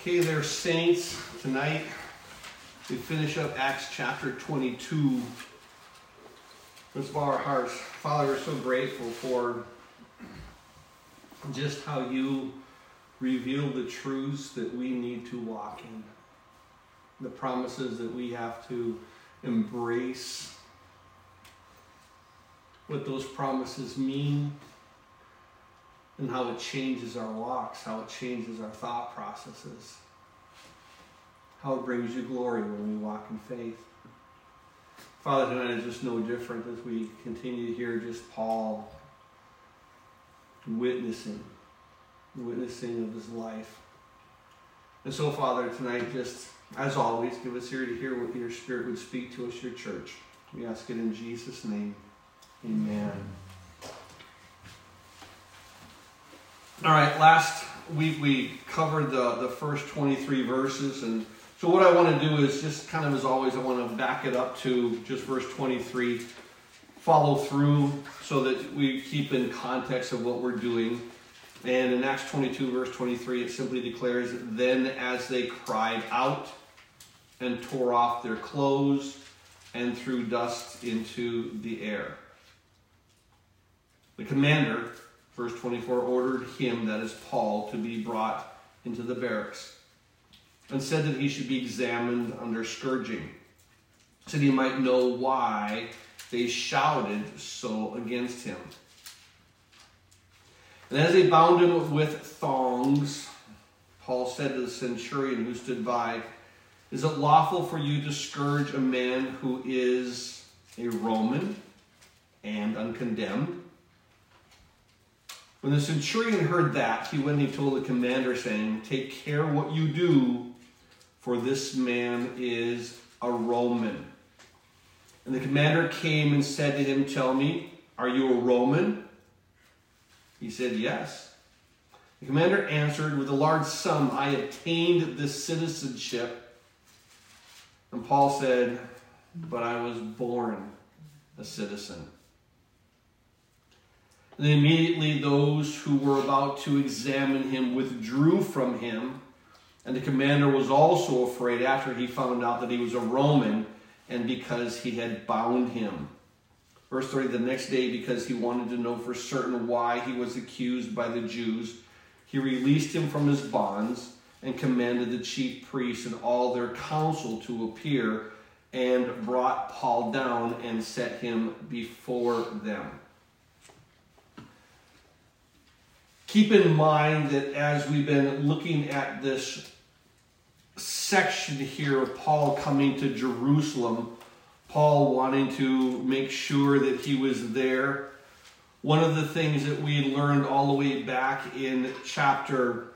Okay, there, saints. Tonight we finish up Acts chapter 22. Let's bow our hearts. Father, we're so grateful for just how you reveal the truths that we need to walk in. The promises that we have to embrace. What those promises mean. And how it changes our walks, how it changes our thought processes. How it brings you glory when we walk in faith. Father, tonight is just no different as we continue to hear just Paul witnessing of his life. And so, Father, tonight, just as always, give us ear to hear what your Spirit would speak to us, your church. We ask it in Jesus' name. Amen. All right, last week we covered the first 23 verses, and so what I want to do is just kind of as always, I want to back it up to just verse 23, follow through so that we keep in context of what we're doing. And in Acts 22 verse 23 it simply declares, "Then as they cried out and tore off their clothes and threw dust into the air." The commander, verse 24, ordered him, that is Paul, to be brought into the barracks and said that he should be examined under scourging, so that he might know why they shouted so against him. And as they bound him with thongs, Paul said to the centurion who stood by, "Is it lawful for you to scourge a man who is a Roman and uncondemned?" When the centurion heard that, he went and he told the commander, saying, "Take care what you do, for this man is a Roman." And the commander came and said to him, "Tell me, are you a Roman?" He said, "Yes." The commander answered, "With a large sum I obtained this citizenship." And Paul said, "But I was born a citizen." And then immediately those who were about to examine him withdrew from him, and the commander was also afraid after he found out that he was a Roman and because he had bound him. Verse 30, the next day, because he wanted to know for certain why he was accused by the Jews, he released him from his bonds and commanded the chief priests and all their council to appear, and brought Paul down and set him before them. Keep in mind that as we've been looking at this section here of Paul coming to Jerusalem, Paul wanting to make sure that he was there, one of the things that we learned all the way back in chapter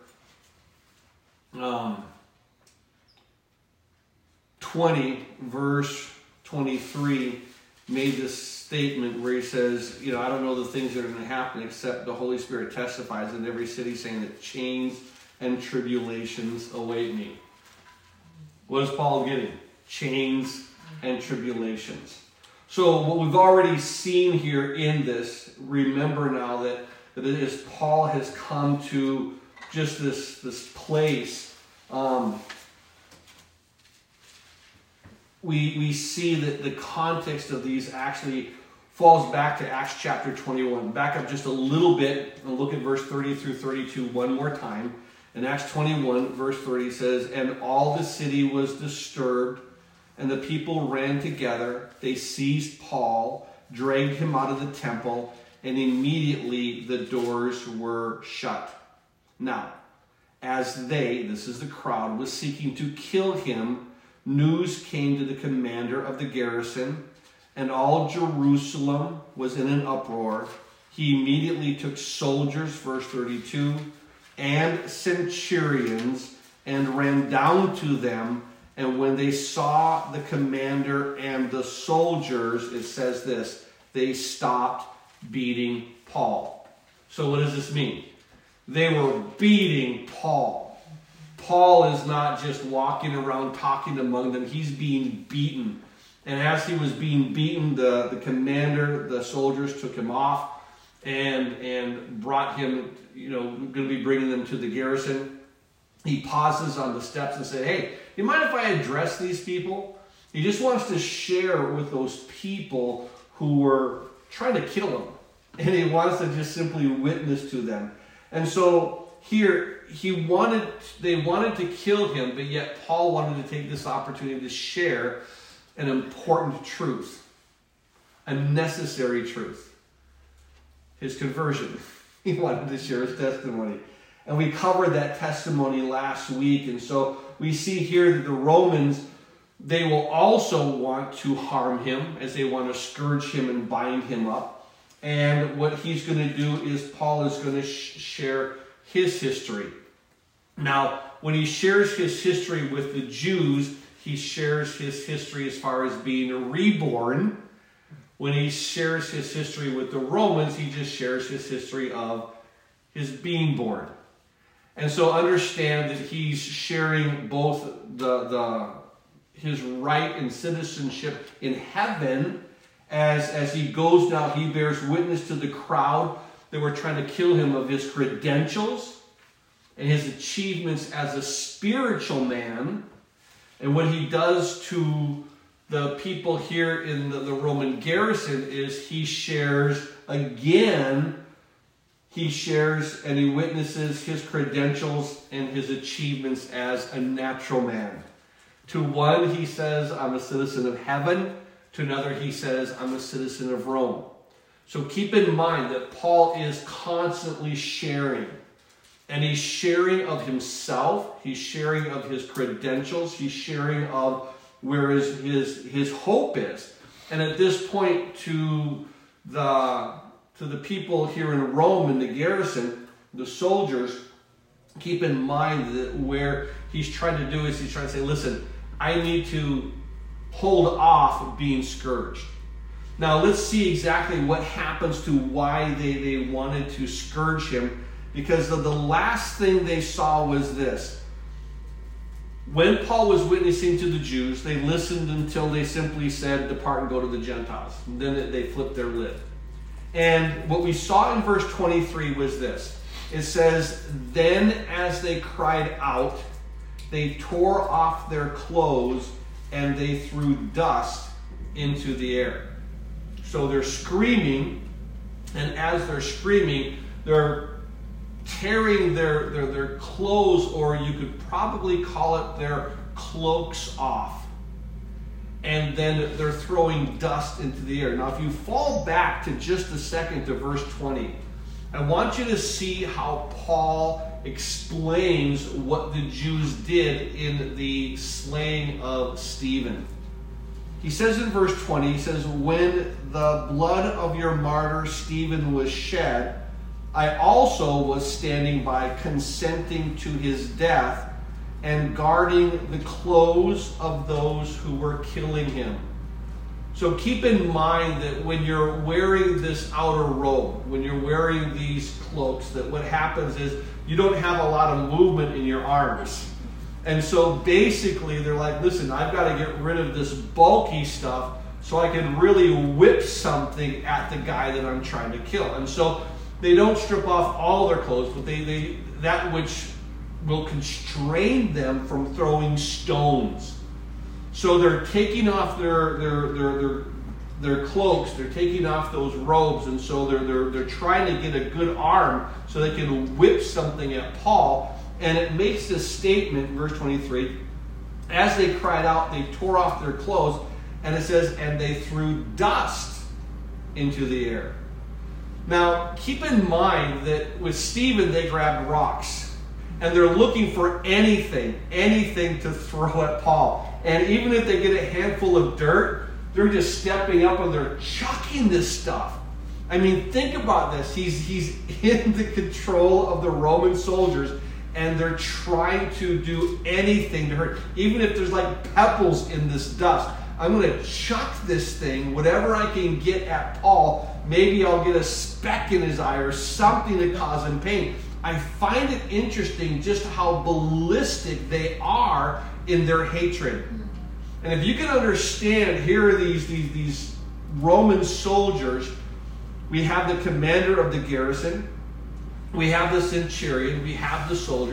20, verse 23, made this statement where he says, I don't know the things that are going to happen except the Holy Spirit testifies in every city, saying that chains and tribulations await me. What is Paul getting? Chains and tribulations. So what we've already seen here in this, remember now that as Paul has come to just this place, we see that the context of these actually falls back to Acts chapter 21. Back up just a little bit and look at verse 30 through 32 one more time. In Acts 21, verse 30 says, "And all the city was disturbed, and the people ran together. They seized Paul, dragged him out of the temple, and immediately the doors were shut. Now, as they," this is the crowd, "was seeking to kill him, news came to the commander of the garrison, and all Jerusalem was in an uproar. He immediately took soldiers," verse 32, "and centurions, and ran down to them. And when they saw the commander and the soldiers," it says this, "they stopped beating Paul." So what does this mean? They were beating Paul. Paul is not just walking around talking among them. He's being beaten. And as he was being beaten, the commander, the soldiers took him off and brought him, going to be bringing them to the garrison. he pauses on the steps and says, hey, you mind if I address these people? He just wants to share with those people who were trying to kill him. And he wants to just simply witness to them. And so here, they wanted to kill him, but yet Paul wanted to take this opportunity to share an important truth, a necessary truth. His conversion. He wanted to share his testimony. And we covered that testimony last week. And so we see here that the Romans, they will also want to harm him, as they want to scourge him and bind him up. And what he's going to do is Paul is going to share his history. Now, when he shares his history with the Jews, he shares his history as far as being reborn. When he shares his history with the Romans, he just shares his history of his being born. And so understand that he's sharing both his right and citizenship in heaven. As he goes now, he bears witness to the crowd that were trying to kill him of his credentials and his achievements as a spiritual man. And what he does to the people here in the Roman garrison is he shares again. He shares and he witnesses his credentials and his achievements as a natural man. To one, he says, I'm a citizen of heaven. To another, he says, I'm a citizen of Rome. So keep in mind that Paul is constantly sharing. And he's sharing of himself. He's sharing of his credentials. He's sharing of where his hope is. And at this point, to the people here in Rome, in the garrison, the soldiers, keep in mind that where he's trying to do is he's trying to say, listen, I need to hold off being scourged. Now let's see exactly what happens to why they wanted to scourge him, because the last thing they saw was this. When Paul was witnessing to the Jews, they listened until they simply said, depart and go to the Gentiles. And then they flipped their lid. And what we saw in verse 23 was this. It says, then as they cried out, they tore off their clothes and they threw dust into the air. So they're screaming, and as they're screaming, they're tearing their clothes, or you could probably call it their cloaks off. And then they're throwing dust into the air. Now, if you fall back to just a second to verse 20, I want you to see how Paul explains what the Jews did in the slaying of Stephen. He says in verse 20, he says, when the blood of your martyr Stephen was shed, I also was standing by, consenting to his death and guarding the clothes of those who were killing him. So keep in mind that when you're wearing this outer robe, when you're wearing these cloaks, that what happens is you don't have a lot of movement in your arms. And so basically they're like, listen, I've got to get rid of this bulky stuff so I can really whip something at the guy that I'm trying to kill. And so they don't strip off all their clothes, but they that which will constrain them from throwing stones. So they're taking off their cloaks, they're taking off those robes, and so they're trying to get a good arm so they can whip something at Paul. And it makes this statement, verse 23, as they cried out, they tore off their clothes, and it says, and they threw dust into the air. Now, keep in mind that with Stephen, they grabbed rocks. And they're looking for anything to throw at Paul. And even if they get a handful of dirt, they're just stepping up and they're chucking this stuff. I mean, think about this. He's in the control of the Roman soldiers, and they're trying to do anything to hurt. Even if there's like pebbles in this dust, I'm going to chuck this thing, whatever I can get at Paul. Maybe I'll get a speck in his eye or something to cause him pain. I find it interesting just how ballistic they are in their hatred. And if you can understand, here are these Roman soldiers. We have the commander of the garrison. We have the centurion. We have the soldiers.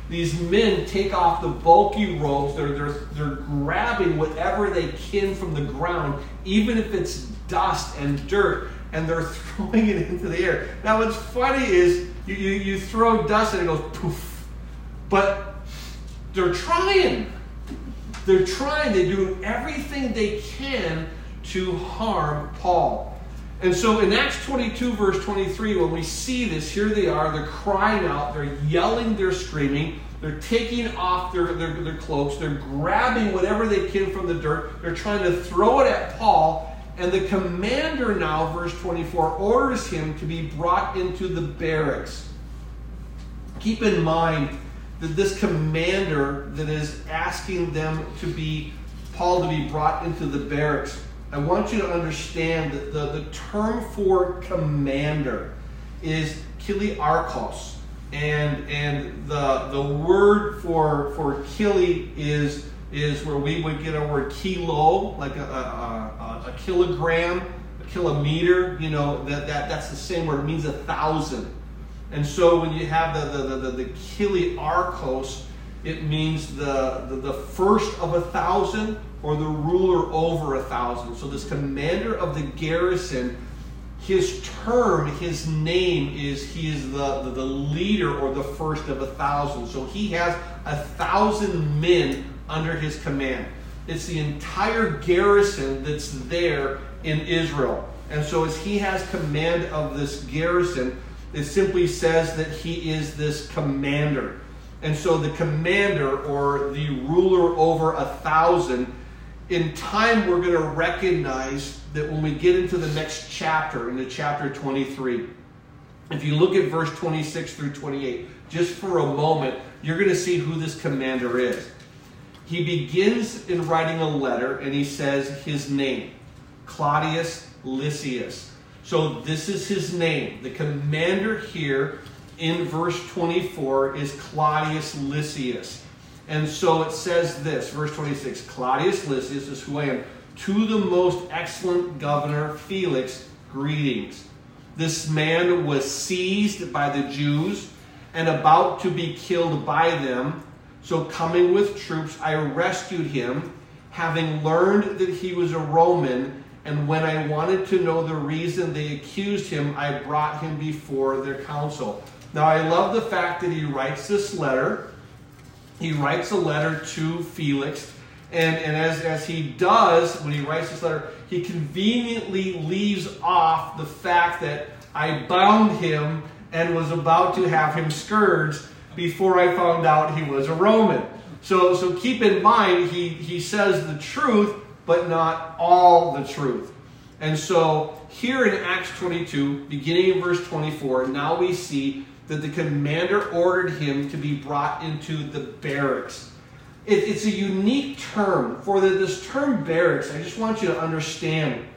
these men take off the bulky robes. They're grabbing whatever they can from the ground, even if it's dust and dirt, and they're throwing it into the air. Now what's funny is you throw dust and it goes poof. But they're trying. They're trying. They do everything they can to harm Paul. And so in Acts 22, verse 23, when we see this, here they are, they're crying out, they're yelling, they're screaming, they're taking off their cloaks, they're grabbing whatever they can from the dirt, they're trying to throw it at Paul, and the commander now, verse 24, orders him to be brought into the barracks. Keep in mind that this commander that is asking them to be, Paul to be brought into the barracks, I want you to understand that the term for commander is kiliarchos. And the word for kili is where we would get our word kilo, like a kilogram, a kilometer. You know, that's the same word. It means 1,000. And so when you have the kiliarchos, it means the first of 1,000 or the ruler over 1,000. So this commander of the garrison, his term, his name is, he is the leader or the first of 1,000. So he has 1,000 men under his command. It's the entire garrison that's there in Israel. And so as he has command of this garrison, it simply says that he is this commander. And so the commander or the ruler over 1,000, in time we're going to recognize that when we get into the next chapter, into chapter 23, if you look at verse 26 through 28, just for a moment, you're going to see who this commander is. He begins in writing a letter, and he says his name, Claudius Lysias. So this is his name. The commander here in verse 24 is Claudius Lysias. And so it says this, verse 26, Claudius Lysias is who I am. To the most excellent governor Felix, greetings. This man was seized by the Jews and about to be killed by them. So coming with troops, I rescued him, having learned that he was a Roman. And when I wanted to know the reason they accused him, I brought him before their council. Now I love the fact that he writes this letter. He writes a letter to Felix. And as he does, when he writes this letter, he conveniently leaves off the fact that I bound him and was about to have him scourged before I found out he was a Roman. So keep in mind, he says the truth, but not all the truth. And so here in Acts 22, beginning in verse 24, now we see that the commander ordered him to be brought into the barracks. It's a unique term. For this term barracks, I just want you to understand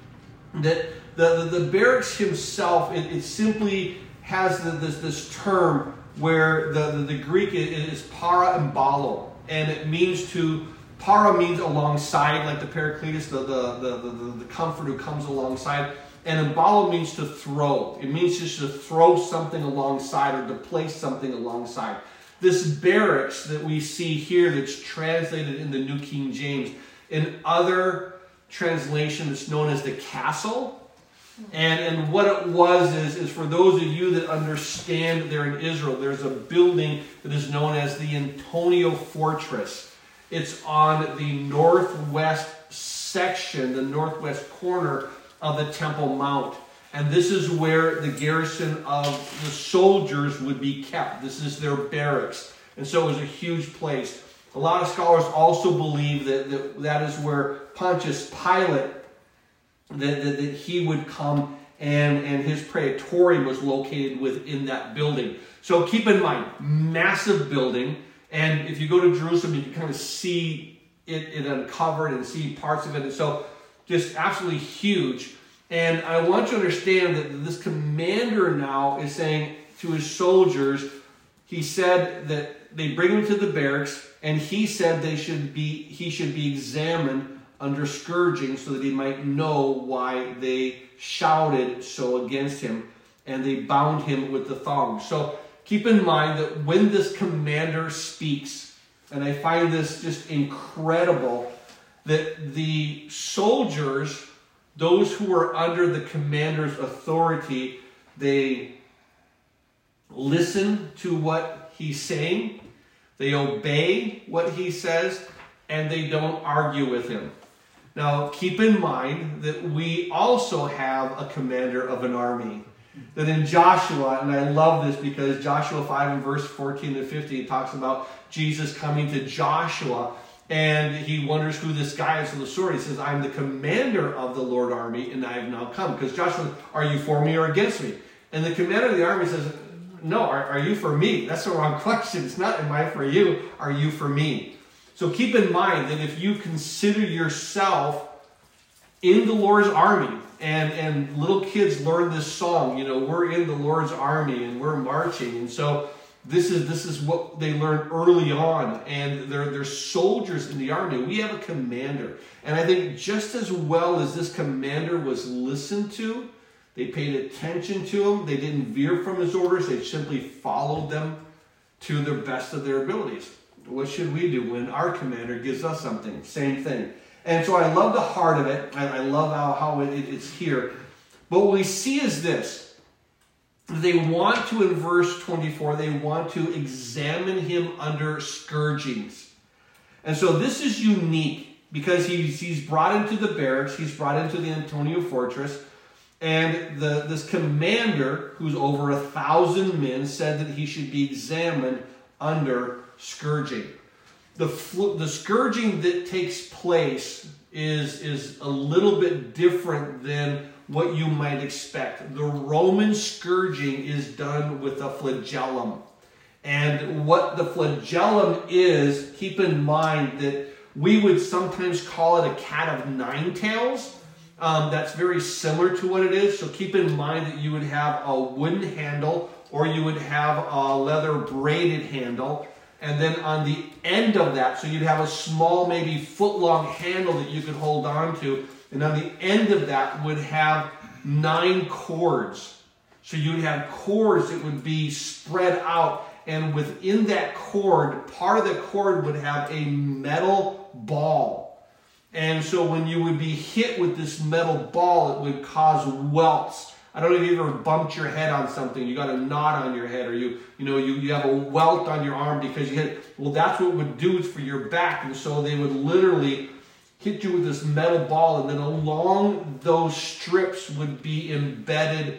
that the barracks himself, it simply has this term where the Greek is para and balo, and it means para means alongside, like the Paracletus, the comfort who comes alongside. And embalo means to throw. It means just to throw something alongside or to place something alongside. This barracks that we see here that's translated in the New King James, in other translation it's known as the castle. And what it was is for those of you that understand there in Israel, there's a building that is known as the Antonia Fortress. It's on the northwest section, the northwest corner of the Temple Mount. And this is where the garrison of the soldiers would be kept. This is their barracks. And so it was a huge place. A lot of scholars also believe that is where Pontius Pilate, that he would come and his praetorium was located within that building. So keep in mind, massive building. And if you go to Jerusalem, you can kind of see it uncovered and see parts of it. And so just absolutely huge. And I want you to understand that this commander now is saying to his soldiers, he said that they bring him to the barracks, and he said he should be examined under scourging so that he might know why they shouted so against him, and they bound him with the thongs. So keep in mind that when this commander speaks, and I find this just incredible, that the soldiers, those who are under the commander's authority, they listen to what he's saying, they obey what he says, and they don't argue with him. Now, keep in mind that we also have a commander of an army. That in Joshua, and I love this because Joshua 5 and verse 14 and 15 talks about Jesus coming to Joshua, and he wonders who this guy is with the sword. He says, I'm the commander of the Lord army, and I have now come. Because Joshua says, are you for me or against me? And the commander of the army says, no, are you for me? That's the wrong question. It's not, am I for you? Are you for me? So keep in mind that if you consider yourself in the Lord's army, and little kids learn this song, you know, we're in the Lord's army and we're marching. And so this is what they learn early on. And they're soldiers in the army. We have a commander. And I think just as well as this commander was listened to, they paid attention to him. They didn't veer from his orders. They simply followed them to the best of their abilities. What should we do when our commander gives us something? Same thing. And so I love the heart of it. I love how it's here. But what we see is this. They want to, in verse 24, they want to examine him under scourgings. And so this is unique because he's brought into the barracks. He's brought into the Antonia fortress. And this commander, who's over 1,000 men, said that he should be examined under scourging. The scourging that takes place is a little bit different than what you might expect. The Roman scourging is done with a flagellum. And what the flagellum is, keep in mind that we would sometimes call it a cat of nine tails. That's very similar to what it is. So keep in mind that you would have a wooden handle or you would have a leather braided handle. And then on the end of that, so you'd have a small, maybe foot-long handle that you could hold on to. And on the end of that would have 9 cords. So you'd have cords that would be spread out. And within that cord, part of the cord would have a metal ball. And so when you would be hit with this metal ball, it would cause welts. I don't know if you ever bumped your head on something. You got a knot on your head, or you have a welt on your arm because you hit. Well, that's what it would do for your back. And so they would literally hit you with this metal ball, and then along those strips would be embedded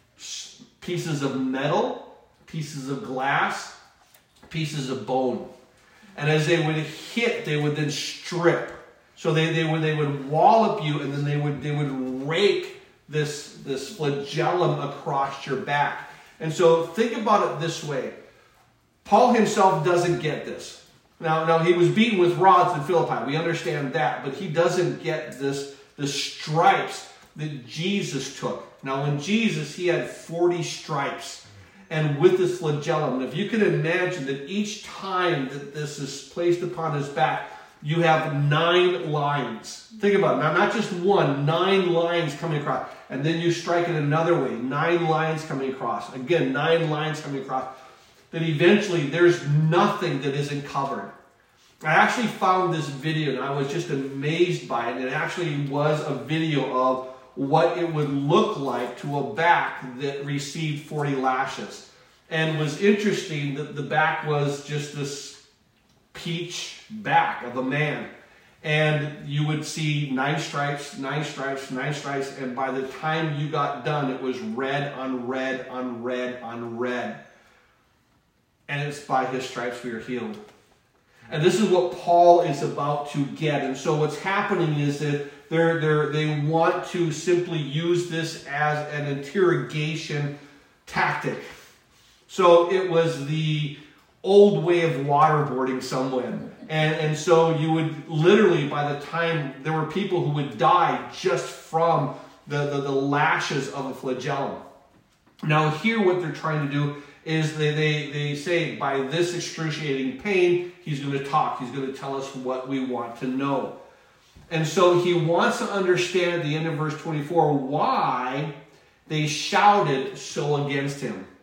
pieces of metal, pieces of glass, pieces of bone. And as they would hit, they would then strip. So they would wallop you, and then they would rake this flagellum across your back. And so think about it this way. Paul himself doesn't get this. Now he was beaten with rods in Philippi. We understand that. But he doesn't get the stripes that Jesus took. Now in Jesus, he had 40 stripes. And with this flagellum, if you can imagine that each time that this is placed upon his back, you have 9 lines. Think about it. Now, not just one, 9 lines coming across. And then you strike it another way. 9 lines coming across. Again, 9 lines coming across. Then eventually, there's nothing that isn't covered. I actually found this video, and I was just amazed by it. It actually was a video of what it would look like to a back that received 40 lashes. And it was interesting that the back was just this peach back of a man. And you would see 9 stripes, 9 stripes, 9 stripes, and by the time you got done, it was red on red on red on red. And it's by his stripes we are healed. And this is what Paul is about to get. And so what's happening is that they want to simply use this as an interrogation tactic. So it was the old way of waterboarding someone. And so you would literally, by the time, there were people who would die just from the lashes of a flagellum. Now here what they're trying to do is they say by this excruciating pain, he's going to talk. He's going to tell us what we want to know. And so he wants to understand at the end of verse 24 why they shouted so against him.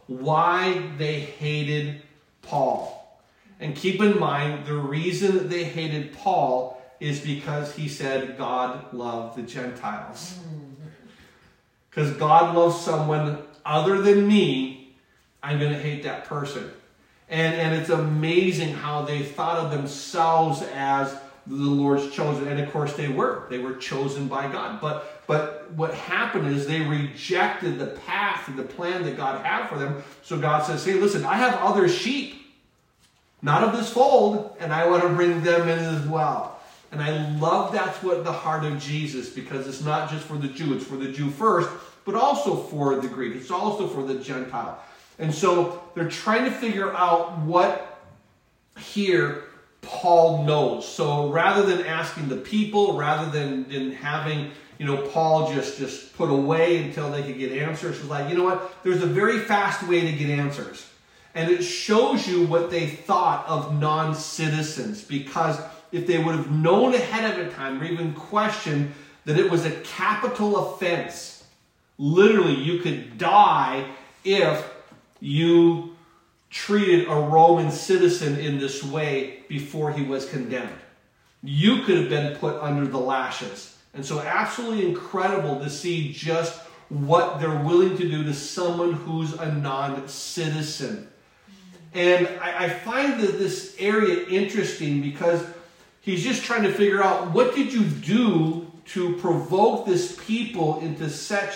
why they hated Paul. And keep in mind, the reason that they hated Paul is because he said God loved the Gentiles. Because God loves someone other than me, I'm going to hate that person. And it's amazing how they thought of themselves as the Lord's chosen. And of course they were. They were chosen by God. But what happened is they rejected the path and the plan that God had for them. So God says, hey, listen, I have other sheep, not of this fold, and I want to bring them in as well. And I love that's what the heart of Jesus, because it's not just for the Jew, it's for the Jew first, but also for the Greek. It's also for the Gentile. And so they're trying to figure out what here Paul knows. So rather than asking the people, rather than having, Paul just put away until they could get answers, it's like, you know what? There's a very fast way to get answers. And it shows you what they thought of non-citizens, because if they would have known ahead of time or even questioned that it was a capital offense, literally you could die if you treated a Roman citizen in this way before he was condemned. You could have been put under the lashes. And so absolutely incredible to see just what they're willing to do to someone who's a non-citizen. And I find that this area interesting because he's just trying to figure out, what did you do to provoke this people into such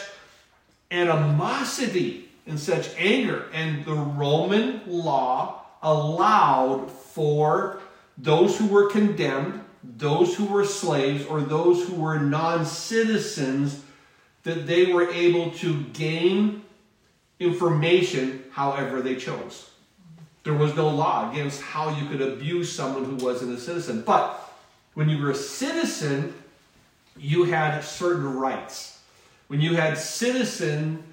animosity and such anger? And the Roman law allowed for those who were condemned, those who were slaves, or those who were non-citizens, that they were able to gain information however they chose. There was no law against how you could abuse someone who wasn't a citizen. But when you were a citizen, you had certain rights. When you were a citizen,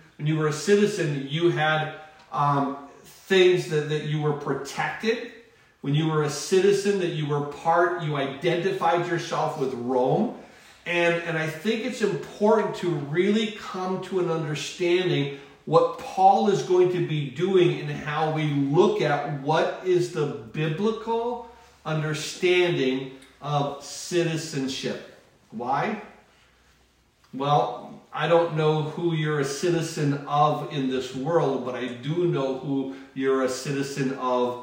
you had things that you were protected. When you were a citizen, that you identified yourself with Rome. And I think it's important to really come to an understanding what Paul is going to be doing and how we look at what is the biblical understanding of citizenship. Why? Well, I don't know who you're a citizen of in this world, but I do know who you're a citizen of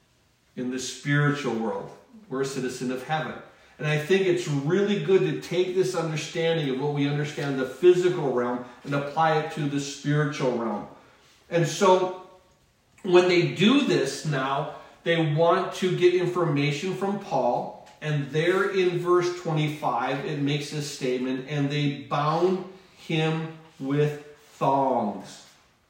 in the spiritual world. We're a citizen of heaven. And I think it's really good to take this understanding of what we understand in the physical realm and apply it to the spiritual realm. And so when they do this now, they want to get information from Paul. And there in verse 25, it makes this statement, and they bound him with thongs.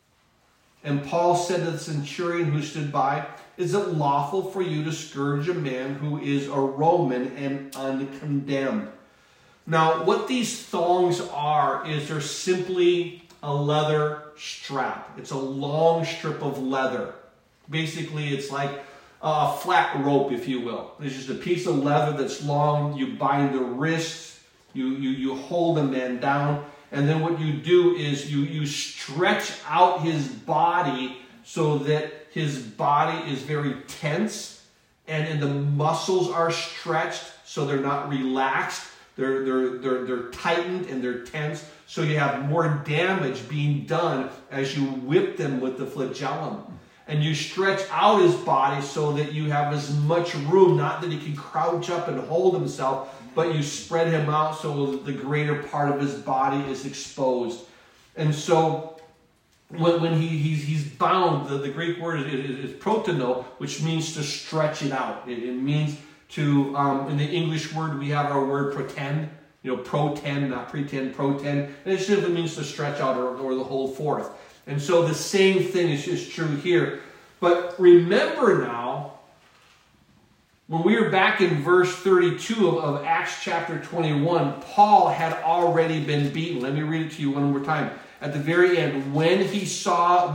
And Paul said to the centurion who stood by, is it lawful for you to scourge a man who is a Roman and uncondemned? Now, what these thongs are is they're simply a leather strap. It's a long strip of leather. Basically, it's like a flat rope, if you will. It's just a piece of leather that's long. You bind the wrists. You hold a man down. And then what you do is you stretch out his body so that his body is very tense, and the muscles are stretched so they're not relaxed. They're tightened and they're tense. So you have more damage being done as you whip them with the flagellum. And you stretch out his body so that you have as much room, not that he can crouch up and hold himself, but you spread him out so the greater part of his body is exposed. And so when he's bound, the Greek word is protono, which means to stretch it out. It means to, in the English word, we have our word protend. Protend, not pretend, protend. And it simply means to stretch out or the hold forth. And so the same thing is just true here. But remember now, when we were back in verse 32 of Acts chapter 21, Paul had already been beaten. Let me read it to you one more time. At the very end, when they saw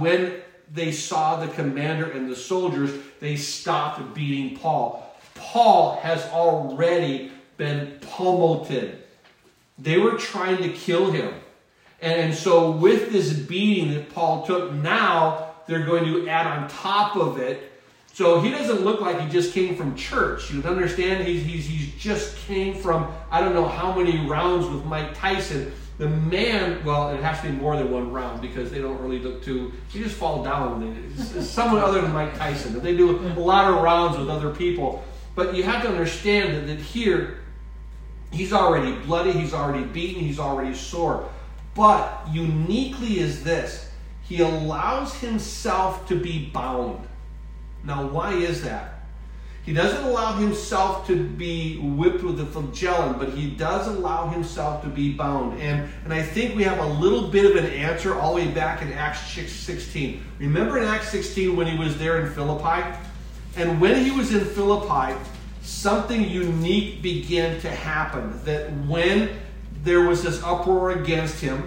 the commander and the soldiers, they stopped beating Paul. Paul has already been pummeled. They were trying to kill him. And so with this beating that Paul took, now they're going to add on top of it. So he doesn't look like he just came from church. You'd understand he's just came from, I don't know how many rounds with Mike Tyson. The man, well, it has to be more than one round because they don't really look too, you just fall down. It's someone other than Mike Tyson. They do a lot of rounds with other people. But you have to understand that here, he's already bloody, he's already beaten, he's already sore. But uniquely is this, he allows himself to be bound. Now, why is that? He doesn't allow himself to be whipped with the flagellum, but he does allow himself to be bound. And I think we have a little bit of an answer all the way back in Acts 16. Remember in Acts 16 when he was there in Philippi? And when he was in Philippi, something unique began to happen. That when there was this uproar against him,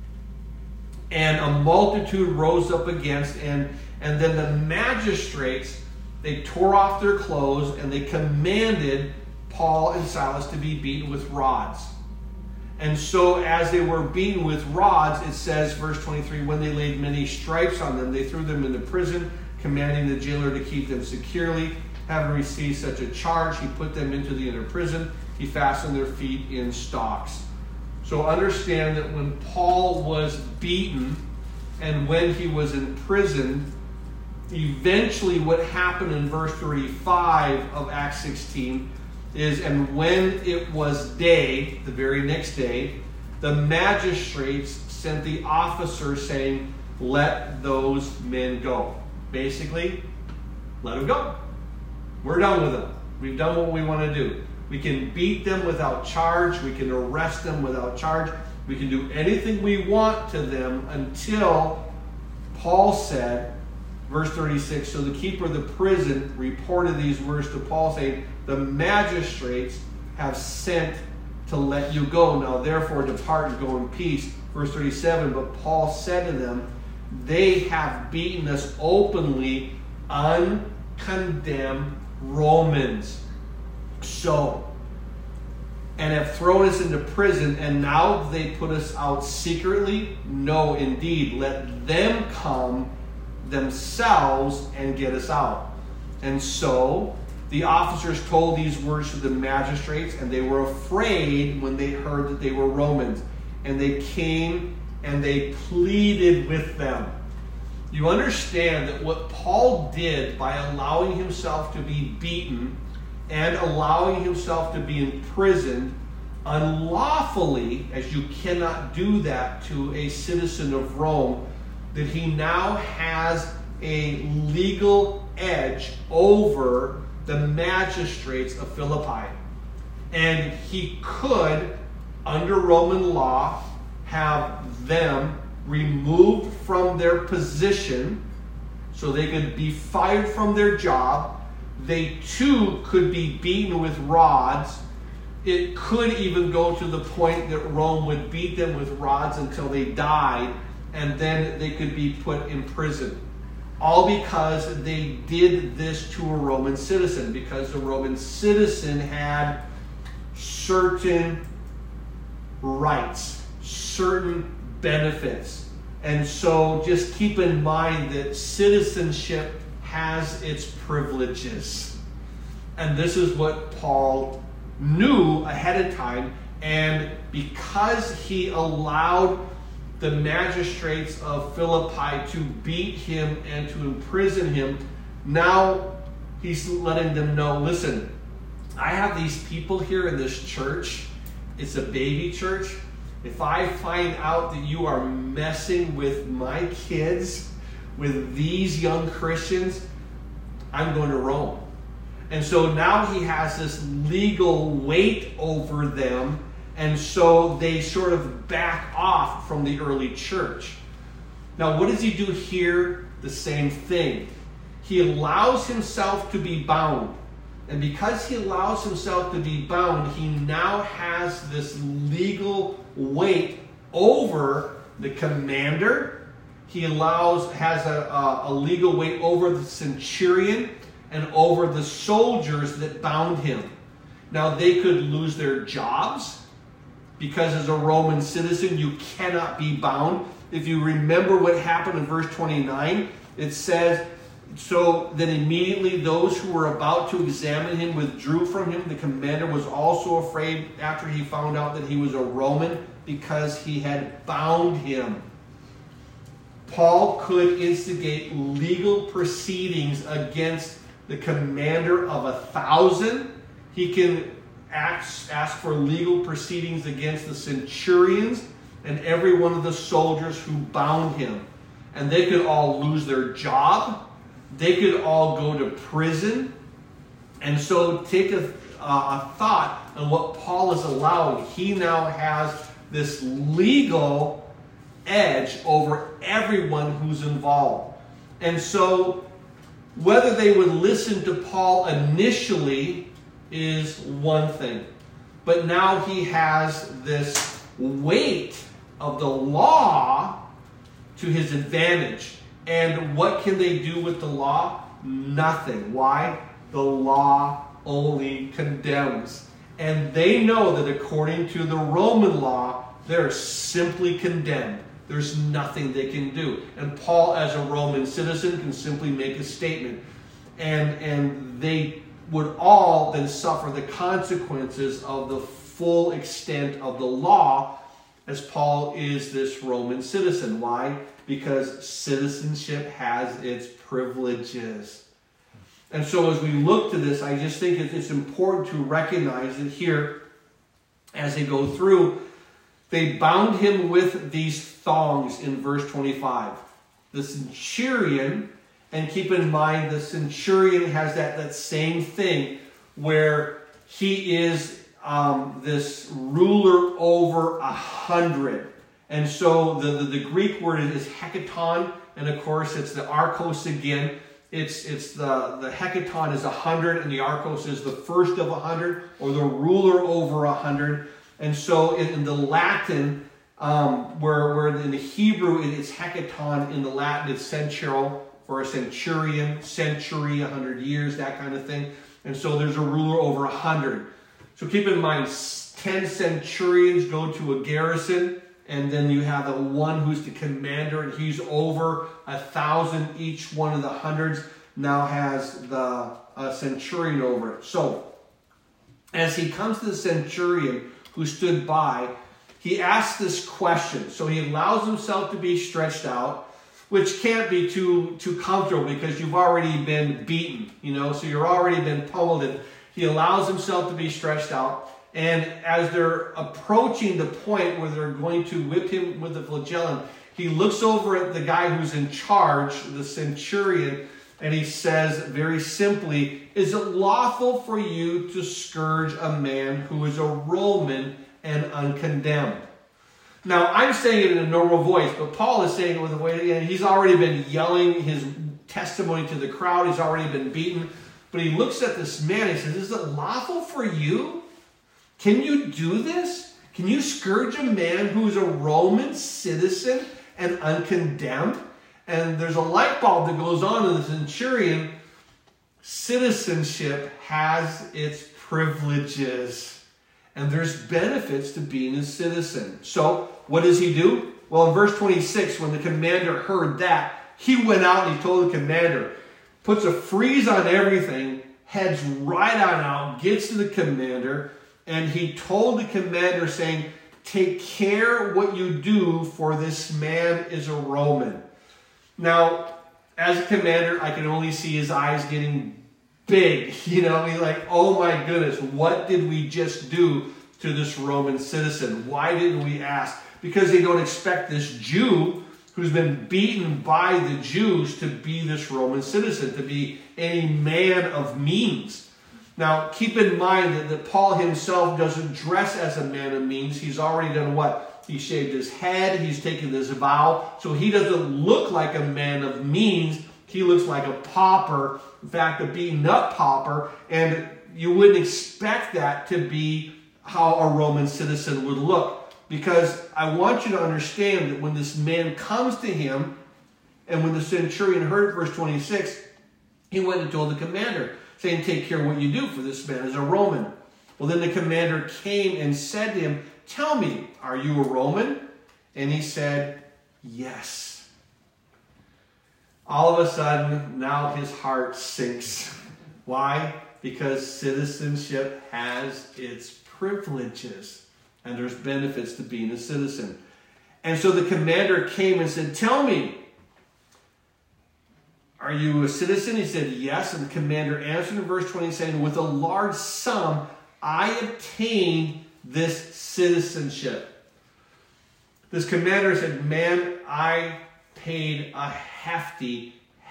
and a multitude rose up against, and then the magistrates, they tore off their clothes and they commanded Paul and Silas to be beaten with rods. And so as they were beaten with rods, it says, verse 23, when they laid many stripes on them, they threw them into prison, commanding the jailer to keep them securely. Having received such a charge, he put them into the inner prison. He fastened their feet in stocks. So understand that when Paul was beaten and when he was imprisoned, eventually what happened in verse 35 of Acts 16 is, and when it was day, the very next day, the magistrates sent the officers saying, let those men go. Basically, let them go. We're done with them. We've done what we want to do. We can beat them without charge. We can arrest them without charge. We can do anything we want to them until Paul said, verse 36, so the keeper of the prison reported these words to Paul, saying, the magistrates have sent to let you go. Now therefore depart and go in peace. Verse 37, but Paul said to them, they have beaten us openly, uncondemned Romans. So, and have thrown us into prison, and now they put us out secretly? No, indeed. Let them come themselves and get us out. And so the officers told these words to the magistrates, and they were afraid when they heard that they were Romans. And they came and they pleaded with them. You understand that what Paul did by allowing himself to be beaten and allowing himself to be imprisoned unlawfully, as you cannot do that to a citizen of Rome, that he now has a legal edge over the magistrates of Philippi. And he could, under Roman law, have them removed from their position so they could be fired from their job. They too could be beaten with rods. It could even go to the point that Rome would beat them with rods until they died, and then they could be put in prison. All because they did this to a Roman citizen, because the Roman citizen had certain rights, certain benefits. And so just keep in mind that citizenship has its privileges. And this is what Paul knew ahead of time. And because he allowed the magistrates of Philippi to beat him and to imprison him, now he's letting them know, listen, I have these people here in this church. It's a baby church. If I find out that you are messing with my kids, with these young Christians, I'm going to Rome. And so now he has this legal weight over them, and so they sort of back off from the early church. Now, what does he do here? The same thing. He allows himself to be bound. And because he allows himself to be bound, he now has this legal weight over the commander. He has a legal weight over the centurion and over the soldiers that bound him. Now, they could lose their jobs because as a Roman citizen, you cannot be bound. If you remember what happened in verse 29, it says, so then immediately those who were about to examine him withdrew from him. The commander was also afraid after he found out that he was a Roman, because he had bound him. Paul could instigate legal proceedings against the commander of 1,000. He can ask for legal proceedings against the centurions and every one of the soldiers who bound him. And they could all lose their job. They could all go to prison. And so take a thought on what Paul is allowing. He now has this legal edge over everyone who's involved. And so whether they would listen to Paul initially is one thing. But now he has this weight of the law to his advantage. And what can they do with the law? Nothing. Why? The law only condemns. And they know that according to the Roman law, they're simply condemned. There's nothing they can do. And Paul, as a Roman citizen, can simply make a statement. And they would all then suffer the consequences of the full extent of the law, as Paul is this Roman citizen. Why? Because citizenship has its privileges. And so as we look to this, I just think it's important to recognize that here, as they go through, they bound him with these thongs in verse 25. The centurion, and keep in mind the centurion has that same thing where he is this ruler over 100. And so the Greek word is hecaton, and of course it's the archos again. It's the hecaton is 100, and the archos is the first of 100, or the ruler over 100. And so in the Latin, where in the Hebrew it's hecaton, in the Latin it's centural, for a centurion, century, 100 years, that kind of thing. And so there's a ruler over 100. So keep in mind, 10 centurions go to a garrison, and then you have the one who's the commander, and he's over 1,000. Each one of the hundreds now has the centurion over it. So as he comes to the centurion who stood by, he asks this question. So he allows himself to be stretched out, which can't be too comfortable because you've already been beaten, so you're already been pummeled. And he allows himself to be stretched out. And as they're approaching the point where they're going to whip him with the flagellum, he looks over at the guy who's in charge, the centurion, and he says very simply, "Is it lawful for you to scourge a man who is a Roman and uncondemned?" Now, I'm saying it in a normal voice, but Paul is saying it with a way, and he's already been yelling his testimony to the crowd. He's already been beaten. But he looks at this man and he says, "Is it lawful for you? Can you do this? Can you scourge a man who's a Roman citizen and uncondemned?" And there's a light bulb that goes on in the centurion. Citizenship has its privileges. And there's benefits to being a citizen. So what does he do? Well, in verse 26, when the commander heard that, he went out and he told the commander, puts a freeze on everything, heads right on out, gets to the commander, and he told the commander saying, "Take care what you do, for this man is a Roman." Now, as a commander, I can only see his eyes getting big. He's like, oh my goodness, what did we just do to this Roman citizen? Why didn't we ask? Because they don't expect this Jew who's been beaten by the Jews to be this Roman citizen, to be any man of means. Now, keep in mind that Paul himself doesn't dress as a man of means. He's already done what? He shaved his head. He's taken this vow. So he doesn't look like a man of means. He looks like a pauper. In fact, a beaten up pauper. And you wouldn't expect that to be how a Roman citizen would look. Because I want you to understand that when this man comes to him, and when the centurion heard verse 26, he went and told the commander, saying, "Take care what you do, for this man is a Roman." Well, then the commander came and said to him, "Tell me, are you a Roman?" And he said, "Yes." all of a sudden, now his heart sinks. Why? Because citizenship has its privileges, and there's benefits to being a citizen. And so the commander came and said, "Tell me, are you a citizen?" He said, "Yes." And the commander answered in verse 20, saying, "With a large sum I obtained this citizenship." This commander said, "Man, I paid a hefty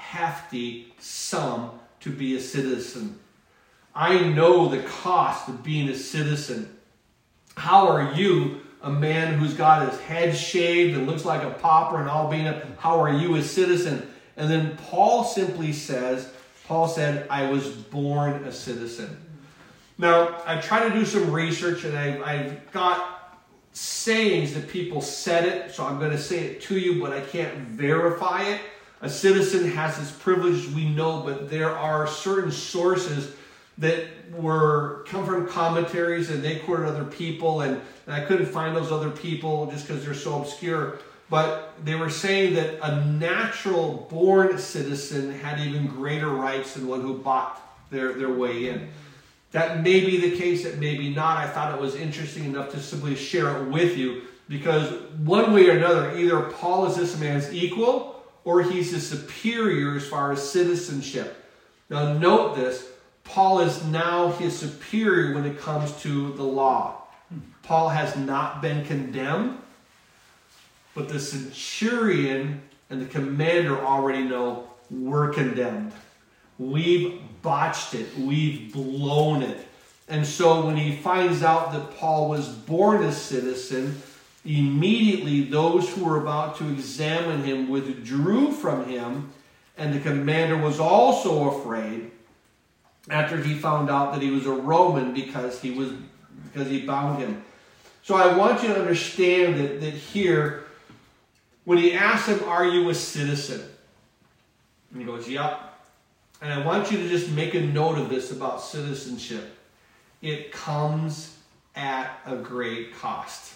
sum to be a citizen. I know the cost of being a citizen. How are you, a man who's got his head shaved and looks like a pauper and all being up, how are you a citizen?" And then Paul said, "I was born a citizen." Now, I tried to do some research, and I've got sayings that people said it, so I'm going to say it to you, but I can't verify it. A citizen has its privileges, we know, but there are certain sources that come from commentaries, and they quoted other people, and I couldn't find those other people just because they're so obscure. But they were saying that a natural born citizen had even greater rights than one who bought their way in. That may be the case, it may be not. I thought it was interesting enough to simply share it with you, because one way or another, either Paul is this man's equal or he's his superior as far as citizenship. Now note this, Paul is now his superior when it comes to the law. Paul has not been condemned, but the centurion and the commander already know we're condemned. We've botched it. We've blown it. And so when he finds out that Paul was born a citizen, immediately those who were about to examine him withdrew from him, and the commander was also afraid after he found out that he was a Roman because he bound him. So I want you to understand that here, when he asked him, "Are you a citizen?" And he goes, "Yep." And I want you to just make a note of this about citizenship. It comes at a great cost.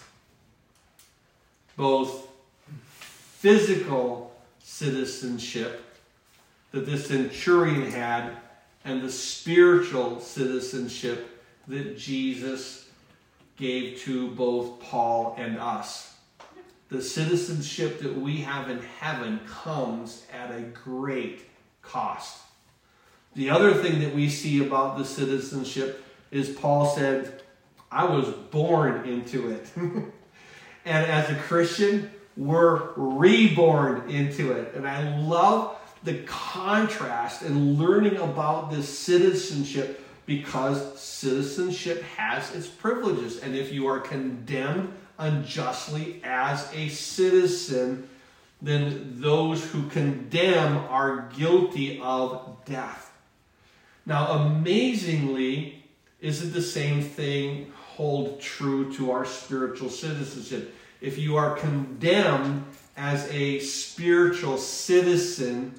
Both physical citizenship that this centurion had and the spiritual citizenship that Jesus gave to both Paul and us. The citizenship that we have in heaven comes at a great cost. The other thing that we see about the citizenship is Paul said, "I was born into it." And as a Christian, we're reborn into it. And I love the contrast and learning about this citizenship, because citizenship has its privileges. And if you are condemned unjustly as a citizen, then those who condemn are guilty of death. Now, amazingly, isn't the same thing hold true to our spiritual citizenship? If you are condemned as a spiritual citizen,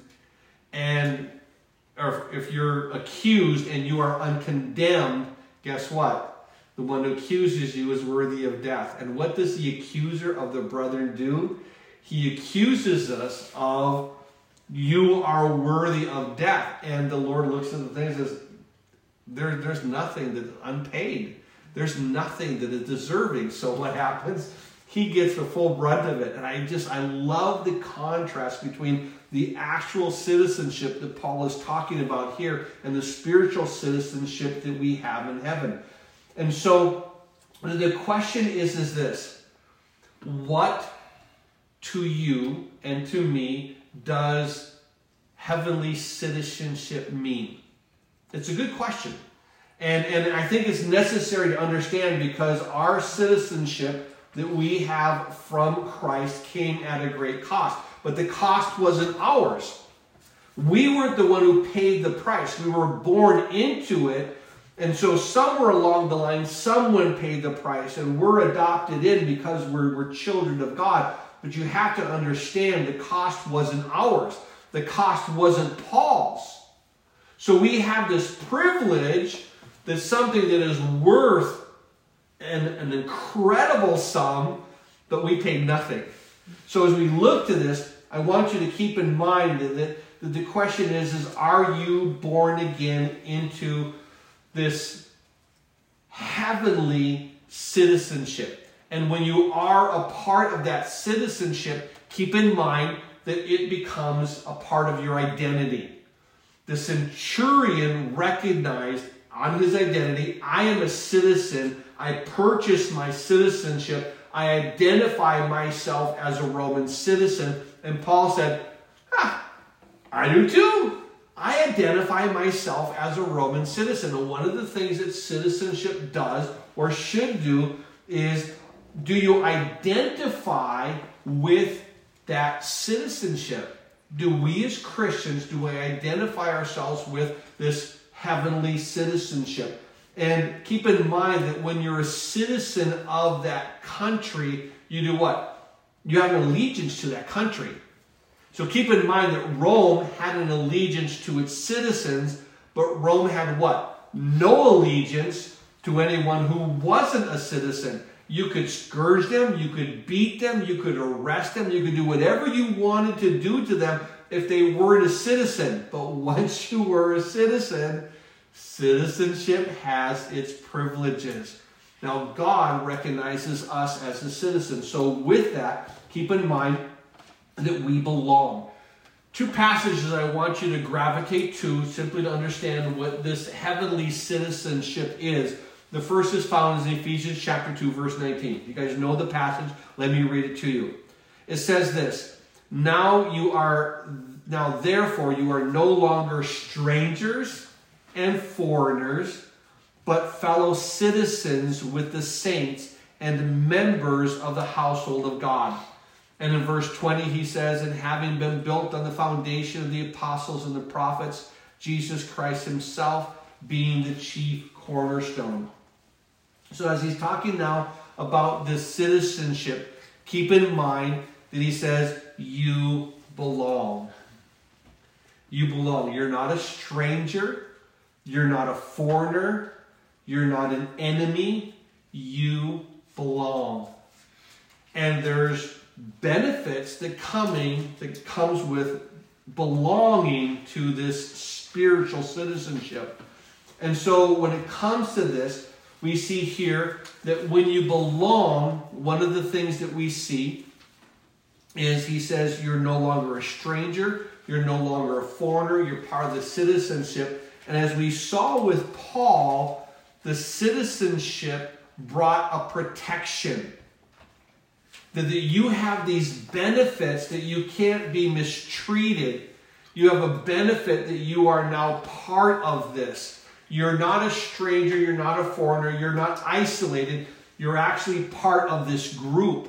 or if you're accused and you are uncondemned, guess what? The one who accuses you is worthy of death. And what does the accuser of the brethren do? He accuses us of, "You are worthy of death." And the Lord looks at the things and says, there's nothing that's unpaid. There's nothing that is deserving. So what happens? He gets the full brunt of it. And I love the contrast between the actual citizenship that Paul is talking about here and the spiritual citizenship that we have in heaven. And so the question is this: what to you and to me does heavenly citizenship mean? It's a good question. And I think it's necessary to understand, because our citizenship that we have from Christ came at a great cost. But the cost wasn't ours. We weren't the one who paid the price. We were born into it. And so somewhere along the line, someone paid the price, and we're adopted in because we're children of God. But you have to understand, the cost wasn't ours. The cost wasn't Paul's. So we have this privilege that something that is worth an incredible sum, but we paid nothing. So as we look to this, I want you to keep in mind that The question is are you born again into this heavenly citizenship? And when you are a part of that citizenship, keep in mind that it becomes a part of your identity. The centurion recognized on his identity, I am a citizen. I purchased my citizenship. I identify myself as a Roman citizen. And Paul said, I do too. I identify myself as a Roman citizen. And one of the things that citizenship does or should do is, do you identify with that citizenship? Do we as Christians, do we identify ourselves with this heavenly citizenship? And keep in mind that when you're a citizen of that country, you do what? You have an allegiance to that country. So keep in mind that Rome had an allegiance to its citizens, but Rome had what? No allegiance to anyone who wasn't a citizen. You could scourge them, you could beat them, you could arrest them, you could do whatever you wanted to do to them if they weren't a citizen. But once you were a citizen, citizenship has its privileges. Now, God recognizes us as a citizen. So with that, keep in mind that we belong. Two passages I want you to gravitate to simply to understand what this heavenly citizenship is. The first is found in Ephesians chapter 2, verse 19. You guys know the passage. Let me read it to you. It says this, Now therefore you are no longer strangers and foreigners, but fellow citizens with the saints and members of the household of God. And in verse 20 he says, And having been built on the foundation of the apostles and the prophets, Jesus Christ himself being the chief cornerstone. So as he's talking now about this citizenship, keep in mind that he says, you belong. You belong. You're not a stranger. You're not a foreigner. You're not an enemy. You belong. And there's benefits that comes with belonging to this spiritual citizenship. And so when it comes to this, we see here that when you belong, one of the things that we see is he says you're no longer a stranger, you're no longer a foreigner, you're part of the citizenship. And as we saw with Paul, the citizenship brought a protection. That you have these benefits that you can't be mistreated. You have a benefit that you are now part of this. You're not a stranger, you're not a foreigner, you're not isolated. You're actually part of this group.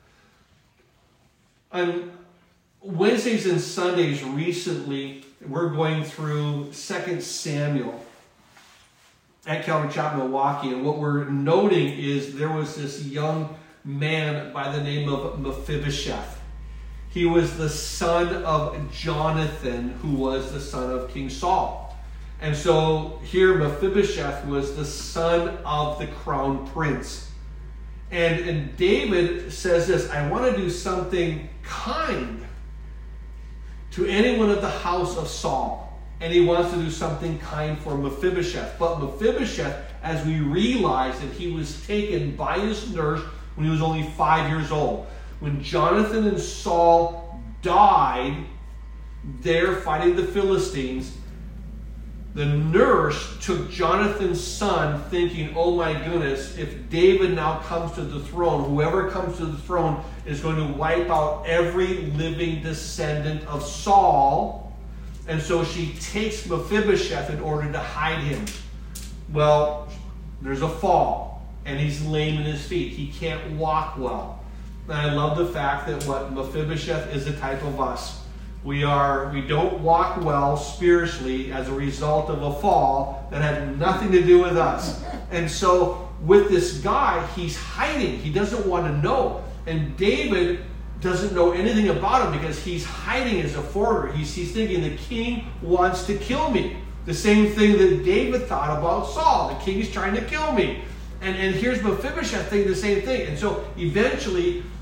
On Wednesdays and Sundays recently, we're going through 2 Samuel at Calvary Chapel, Milwaukee. And what we're noting is there was this young man by the name of Mephibosheth. He was the son of Jonathan, who was the son of King Saul. And so here Mephibosheth was the son of the crown prince. And David says this, I want to do something kind to anyone of the house of Saul. And he wants to do something kind for Mephibosheth. But Mephibosheth, as we realize that he was taken by his nurse when he was only 5 years old. When Jonathan and Saul died there fighting the Philistines, the nurse took Jonathan's son thinking, oh my goodness, if David now comes to the throne, whoever comes to the throne is going to wipe out every living descendant of Saul. And so she takes Mephibosheth in order to hide him. Well, there's a fall, and he's lame in his feet. He can't walk well. And I love the fact that Mephibosheth is a type of us. We don't walk well spiritually as a result of a fall that had nothing to do with us. And so with this guy, he's hiding. He doesn't want to know. And David doesn't know anything about him because he's hiding as a foreigner. He's thinking the king wants to kill me. The same thing that David thought about Saul. The king is trying to kill me. And here's Mephibosheth thinking the same thing. And so eventually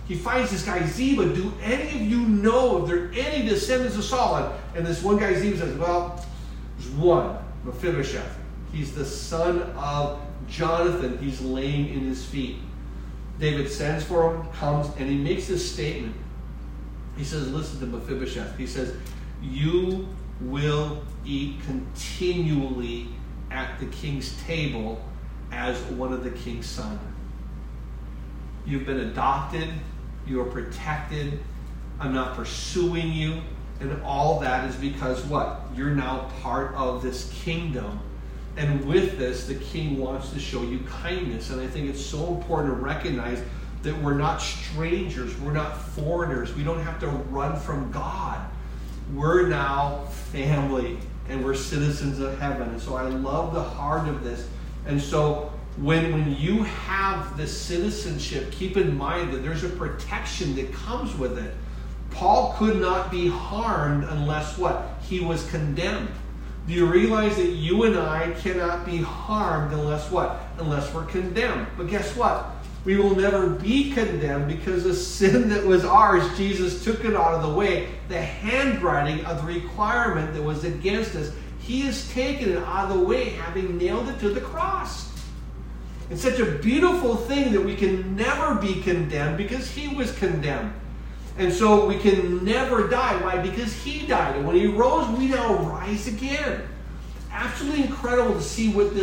he finds this guy Ziba. Do any of you know if there are any descendants of Saul? And this one guy Ziba says, well, there's one, Mephibosheth. He's the son of Jonathan. He's laying in his feet. David sends for him, comes, and he makes this statement. He says, listen to Mephibosheth. He says, you will eat continually at the king's table as one of the king's sons. You've been adopted. You are protected. I'm not pursuing you. And all that is because what? You're now part of this kingdom. And with this, the king wants to show you kindness. And I think it's so important to recognize that we're not strangers. We're not foreigners. We don't have to run from God. We're now family. And we're citizens of heaven. And so I love the heart of this. And so when you have this citizenship, keep in mind that there's a protection that comes with it. Paul could not be harmed unless what? He was condemned. Do you realize that you and I cannot be harmed unless what? Unless we're condemned. But guess what? We will never be condemned because the sin that was ours, Jesus took it out of the way. The handwriting of the requirement that was against us, he has taken it out of the way, having nailed it to the cross. It's such a beautiful thing that we can never be condemned because he was condemned. And so we can never die. Why? Because he died. And when he rose, we now rise again. Absolutely incredible to see what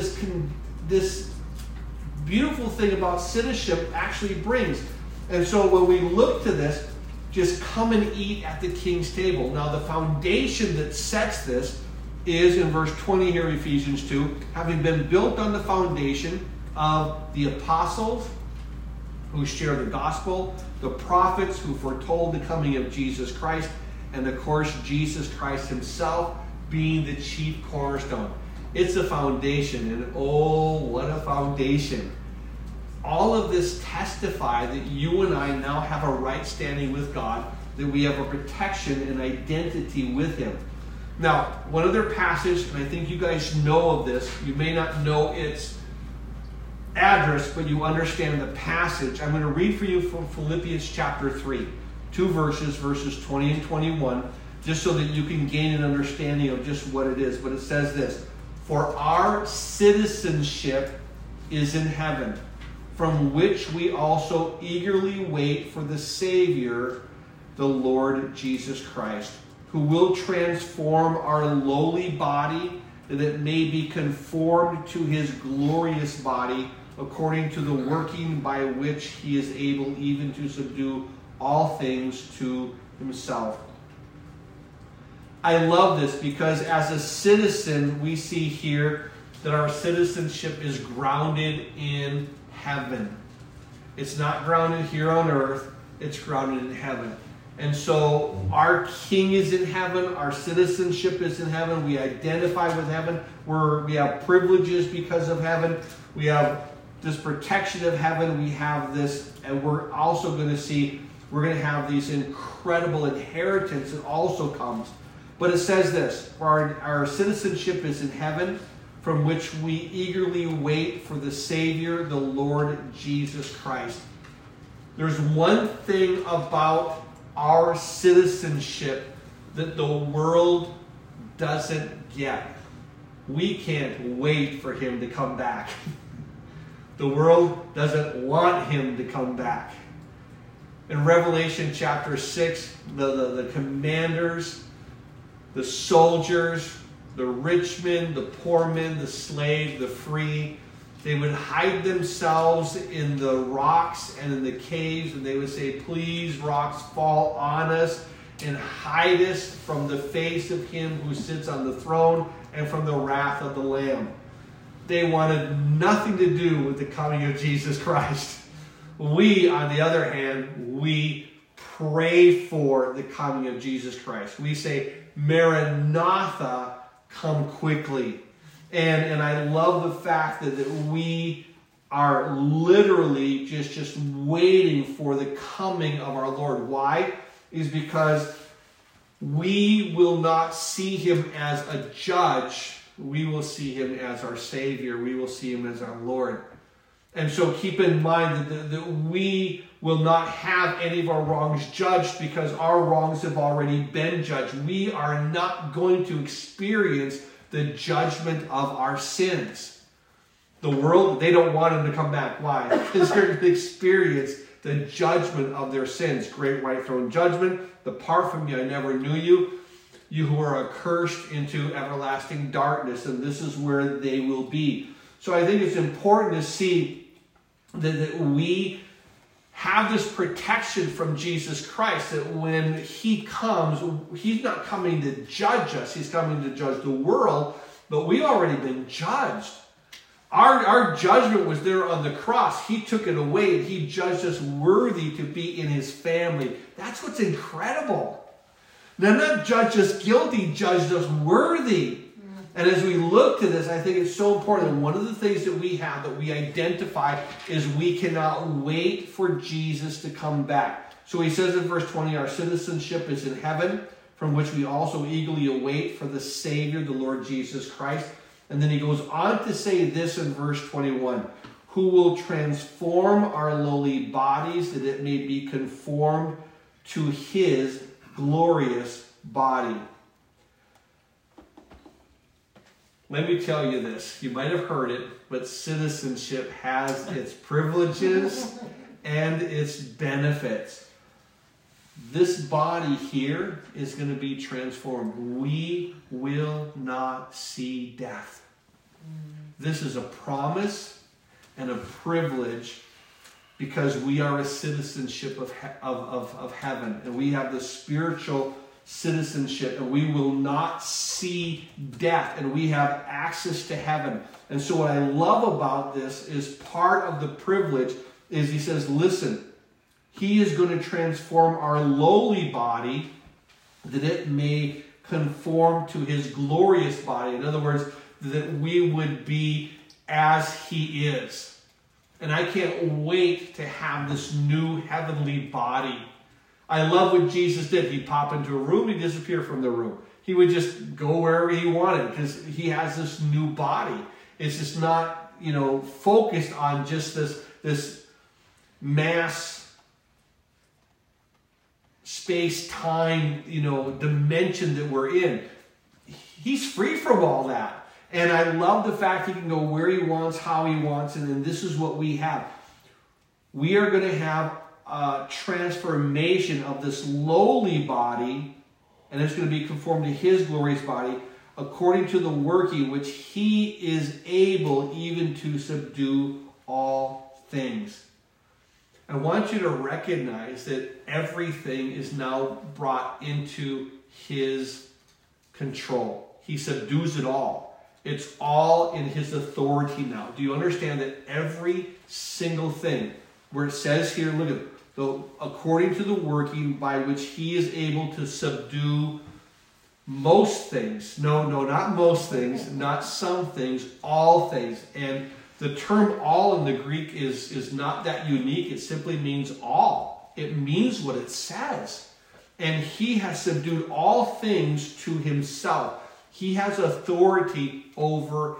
this beautiful thing about citizenship actually brings. And so when we look to this, just come and eat at the king's table. Now the foundation that sets this is in verse 20 here, Ephesians 2, having been built on the foundation of the apostles who share the gospel, the prophets who foretold the coming of Jesus Christ, and of course Jesus Christ himself being the chief cornerstone. It's a foundation, and oh, what a foundation. All of this testify that you and I now have a right standing with God, that we have a protection and identity with him. Now, one other passage, and I think you guys know of this, you may not know its address, but you understand the passage. I'm going to read for you from Philippians chapter 3, 2 verses 20 and 21, just so that you can gain an understanding of just what it is. But it says this, for our citizenship is in heaven, from which we also eagerly wait for the Savior, the Lord Jesus Christ, who will transform our lowly body, that it may be conformed to his glorious body, according to the working by which he is able even to subdue all things to himself. I love this because as a citizen, we see here that our citizenship is grounded in heaven. It's not grounded here on earth, it's grounded in heaven. And so our King is in heaven, our citizenship is in heaven, we identify with heaven, we have privileges because of heaven, we have this protection of heaven, we have this, and we're also going to see, we're going to have these incredible inheritance that also comes. But it says this, for our citizenship is in heaven, from which we eagerly wait for the Savior, the Lord Jesus Christ. There's one thing about our citizenship that the world doesn't get. We can't wait for him to come back. The world doesn't want him to come back. In Revelation chapter 6, the commanders, the soldiers, the rich men, the poor men, the slave, the free, they would hide themselves in the rocks and in the caves, and they would say, please, rocks, fall on us and hide us from the face of him who sits on the throne and from the wrath of the Lamb. They wanted nothing to do with the coming of Jesus Christ. We, on the other hand, we pray for the coming of Jesus Christ. We say, Maranatha, come quickly. And I love the fact that we are literally just waiting for the coming of our Lord. Why? Is because we will not see him as a judge. We will see him as our Savior. We will see him as our Lord. And so keep in mind that we will not have any of our wrongs judged because our wrongs have already been judged. We are not going to experience the judgment of our sins. The world, they don't want him to come back. Why? Because they're going to experience the judgment of their sins. Great white throne judgment. Depart from me, I never knew you. You who are accursed into everlasting darkness. And this is where they will be. So I think it's important to see that we have this protection from Jesus Christ, that when he comes, he's not coming to judge us. He's coming to judge the world, but we've already been judged. Our judgment was there on the cross. He took it away, and he judged us worthy to be in his family. That's what's incredible. Now, not judged us guilty, judged us worthy. And as we look to this, I think it's so important. And one of the things that we have, that we identify, is we cannot wait for Jesus to come back. So he says in verse 20, our citizenship is in heaven, from which we also eagerly await for the Savior, the Lord Jesus Christ. And then he goes on to say this in verse 21, who will transform our lowly bodies, that it may be conformed to his glorious body. Let me tell you this. You might have heard it, but citizenship has its privileges and its benefits. This body here is going to be transformed. We will not see death. This is a promise and a privilege because we are a citizenship of heaven. And we have the spiritual citizenship, and we will not see death, and we have access to heaven. And so what I love about this is part of the privilege is he says, listen, he is going to transform our lowly body that it may conform to his glorious body. In other words, that we would be as he is. And I can't wait to have this new heavenly body. I love what Jesus did. He'd pop into a room, he'd disappear from the room. He would just go wherever he wanted because he has this new body. It's just not, focused on just this mass space-time, dimension that we're in. He's free from all that. And I love the fact he can go where he wants, how he wants, and then this is what we have. We are going to have transformation of this lowly body, and it's going to be conformed to his glorious body, according to the working which he is able even to subdue all things. I want you to recognize that everything is now brought into his control. He subdues it all. It's all in his authority now. Do you understand that every single thing, where it says here, look at it, according to the working by which he is able to subdue most things. No, not most things, not some things, all things. And the term all in the Greek is not that unique. It simply means all. It means what it says. And he has subdued all things to himself. He has authority over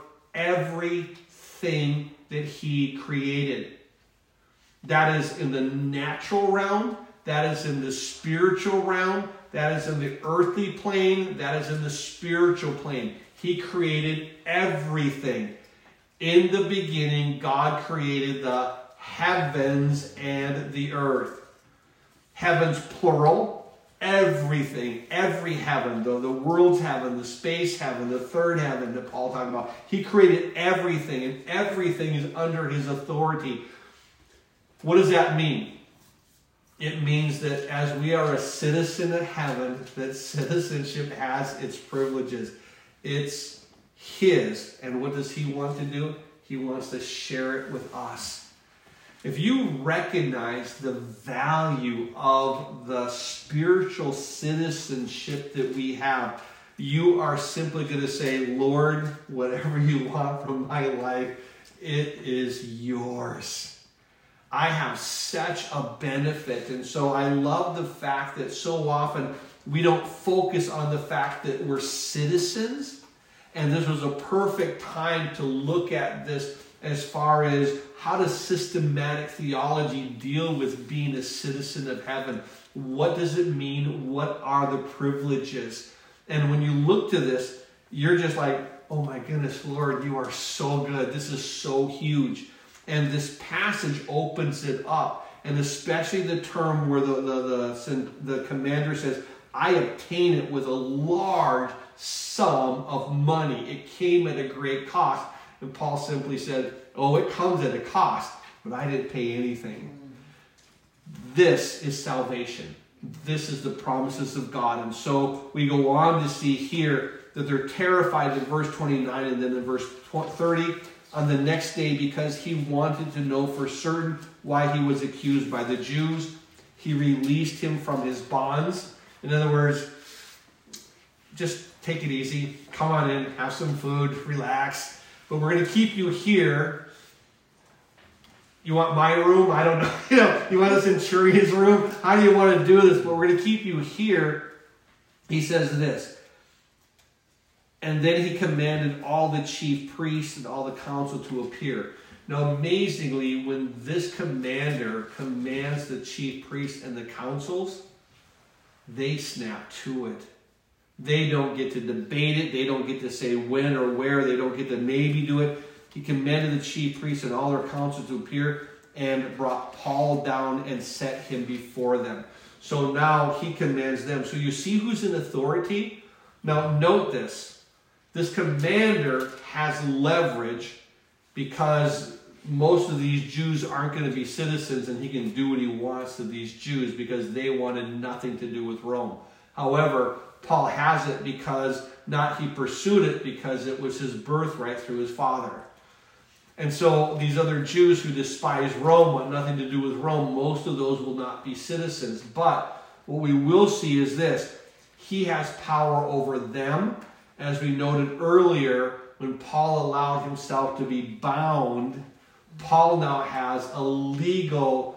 everything that he created. That is in the natural realm. That is in the spiritual realm. That is in the earthly plane. That is in the spiritual plane. He created everything. In the beginning, God created the heavens and the earth. Heavens, plural. Everything, every heaven, the world's heaven, the space heaven, the third heaven that Paul talked about. He created everything, and everything is under his authority. What does that mean? It means that as we are a citizen of heaven, that citizenship has its privileges. It's his. And what does he want to do? He wants to share it with us. If you recognize the value of the spiritual citizenship that we have, you are simply going to say, Lord, whatever you want from my life, it is yours. I have such a benefit. And so I love the fact that so often we don't focus on the fact that we're citizens. And this was a perfect time to look at this as far as how does systematic theology deal with being a citizen of heaven? What does it mean? What are the privileges? And when you look to this, you're just like, oh my goodness, Lord, you are so good. This is so huge. And this passage opens it up. And especially the term where the commander says, I obtain it with a large sum of money. It came at a great cost. And Paul simply said, oh, it comes at a cost, but I didn't pay anything. This is salvation. This is the promises of God. And so we go on to see here that they're terrified in verse 29 and then in verse 30 on the next day because he wanted to know for certain why he was accused by the Jews. He released him from his bonds. In other words, just take it easy. Come on in, have some food, relax. But we're going to keep you here. You want my room? I don't know. You want a centurion's room? How do you want to do this? But we're going to keep you here. He says this. And then he commanded all the chief priests and all the council to appear. Now, amazingly, when this commander commands the chief priests and the councils, they snap to it. They don't get to debate it. They don't get to say when or where. They don't get to maybe do it. He commanded the chief priests and all their council to appear and brought Paul down and set him before them. So now he commands them. So you see who's in authority? Now note this. This commander has leverage because most of these Jews aren't going to be citizens and he can do what he wants to these Jews because they wanted nothing to do with Rome. However, Paul has it because not he pursued it because it was his birthright through his father. And so these other Jews who despise Rome, want nothing to do with Rome, most of those will not be citizens. But what we will see is this. He has power over them. As we noted earlier, when Paul allowed himself to be bound, Paul now has a legal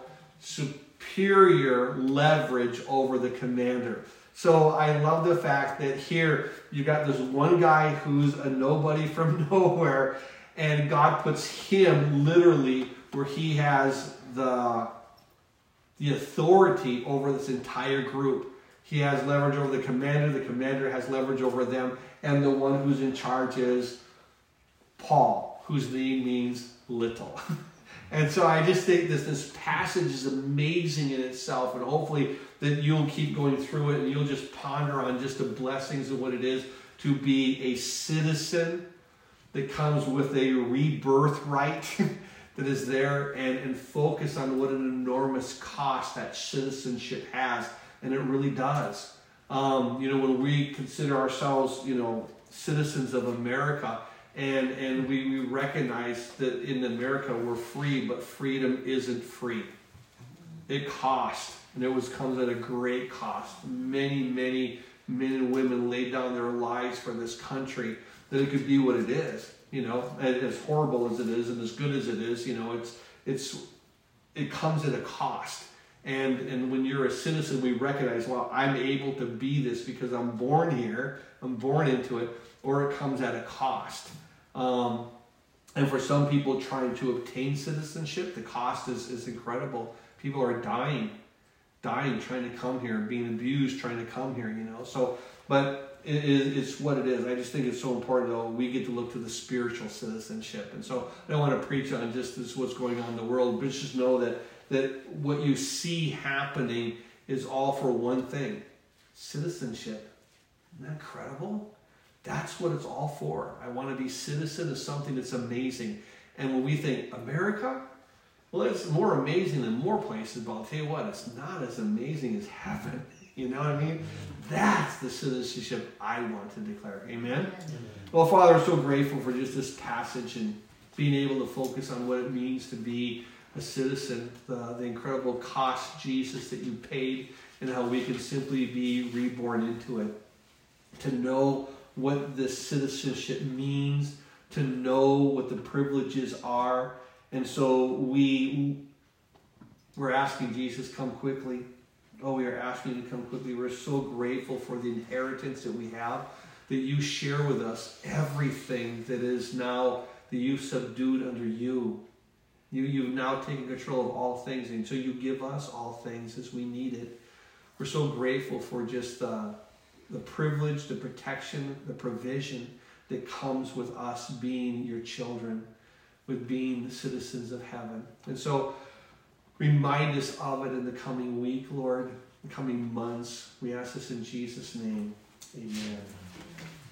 superior leverage over the commander. So I love the fact that here you got this one guy who's a nobody from nowhere, and God puts him literally where he has the authority over this entire group. He has leverage over the commander has leverage over them, and the one who's in charge is Paul, whose name means little. And so I just think this passage is amazing in itself, and hopefully that you'll keep going through it and you'll just ponder on just the blessings of what it is to be a citizen that comes with a rebirth right that is there, and focus on what an enormous cost that citizenship has, and it really does. When we consider ourselves, citizens of America, and we recognize that in America we're free, but freedom isn't free. It costs, and it comes at a great cost. Many, many men and women laid down their lives for this country that it could be what it is. As horrible as it is and as good as it is, it comes at a cost. And when you're a citizen, we recognize, well, I'm able to be this because I'm born here, I'm born into it, or it comes at a cost. And for some people trying to obtain citizenship, the cost is incredible. People are dying trying to come here, being abused trying to come here, but it's what it is. I just think it's so important, though, we get to look to the spiritual citizenship. And so I don't want to preach on just this, what's going on in the world, but just know that what you see happening is all for one thing: citizenship. Isn't that incredible? That's what it's all for. I want to be citizen of something that's amazing. And when we think, America? Well, it's more amazing than more places, but I'll tell you what, it's not as amazing as heaven. You know what I mean? That's the citizenship I want to declare. Amen? Well, Father, I'm so grateful for just this passage and being able to focus on what it means to be a citizen, the incredible cost, Jesus, that you paid, and how we can simply be reborn into it. To know what this citizenship means, to know what the privileges are. And so we're asking Jesus, come quickly. Oh, we are asking you to come quickly. We're so grateful for the inheritance that we have, that you share with us everything that is now that you've subdued under you. You've now taken control of all things, and so you give us all things as we need it. We're so grateful for just the privilege, the protection, the provision that comes with us being your children, with being the citizens of heaven. And so remind us of it in the coming week, Lord, in the coming months. We ask this in Jesus' name. Amen.